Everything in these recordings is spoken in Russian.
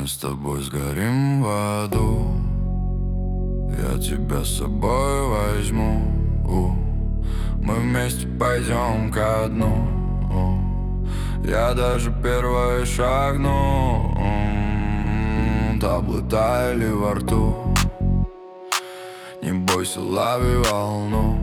Мы с тобой сгорим в аду. Я тебя с собой возьму. Мы вместе пойдем ко дну. Я первый шагну. Таблы таяли во рту. Не бойся, лови волну.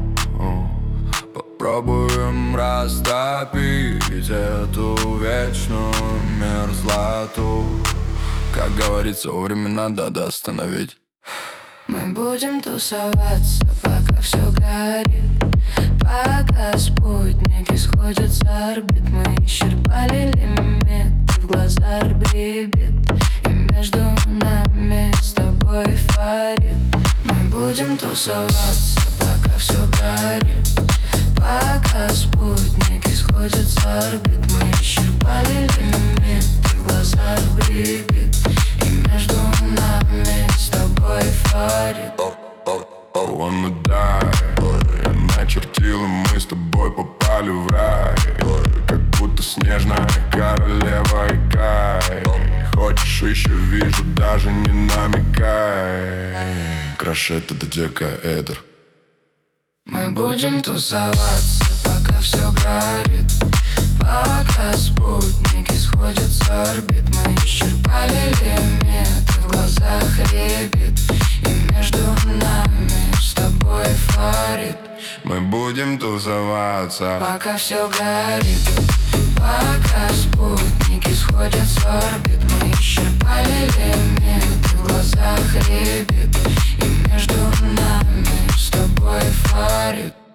Попробуем растопить эту вечную мерзлоту. Как говорится, вовремя надо остановить. Мы будем тусоваться, пока все горит, пока спутники сходят с орбит. Мы исчерпали лимит, в глазах рябит, и между нами с тобой эйфорит. Мы будем тусоваться, пока все горит, пока спутники сходят с орбит. Мы исчерпали лимит, в глазах рябит, и между нами с тобой эйфорит. Wanna die. Я начертил, и мы с тобой попали в рай. Как будто снежная королева и Кай. Хочешь еще вижу, даже не намекай. Краш это додекаэдр. Мы будем тусоваться, пока все горит, пока спутники сходят с орбит. Мы исчерпали лимит, в глазах рябит, и между нами с тобой эйфорит. Мы будем тусоваться, пока все горит, пока спутники сходят с орбит. Мы исчерпали лимит, в глазах рябит, и между нами с тобой эйфорит.